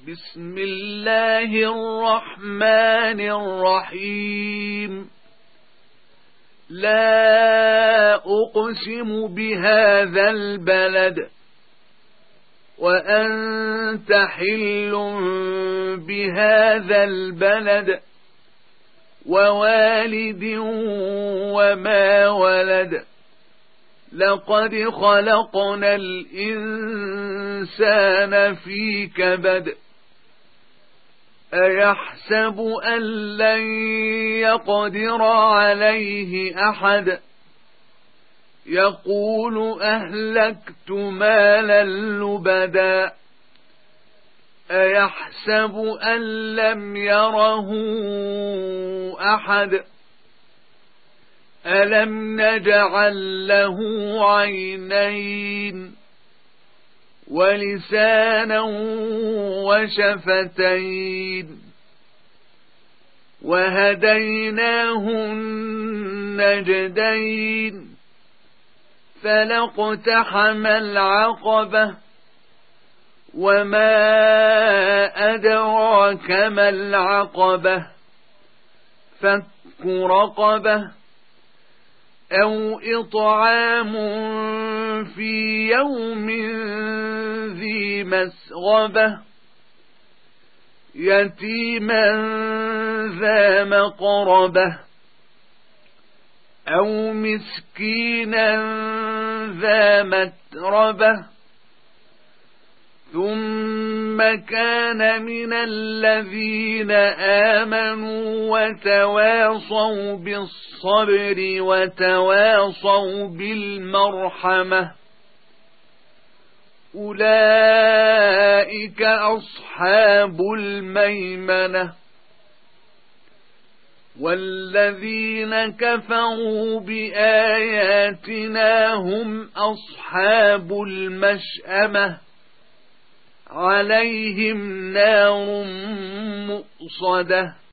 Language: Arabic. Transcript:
بسم الله الرحمن الرحيم لا أقسم بهذا البلد وأنت حل بهذا البلد ووالد وما ولد لقد خلقنا الإنسان في كبد أيحسب أن لن يقدر عليه أحد يقول أهلكت مالا لبدا أيحسب أن لم يره أحد ألم نجعل له عينين ولسانا وشفتين وهديناه النجدين فلاقتحم العقبة وما أدراك ما العقبة فك رقبة أو إطعام في يوم ذي مسغبة يتيما ذا مقربة أو مسكينا ذا متربة ثم كان من الذين آمنوا وتواصوا بالصبر وتواصوا بالمرحمة أولئك أصحاب الميمنة والذين كفروا بآياتنا هم أصحاب المشأمة عليهم نار مؤصدة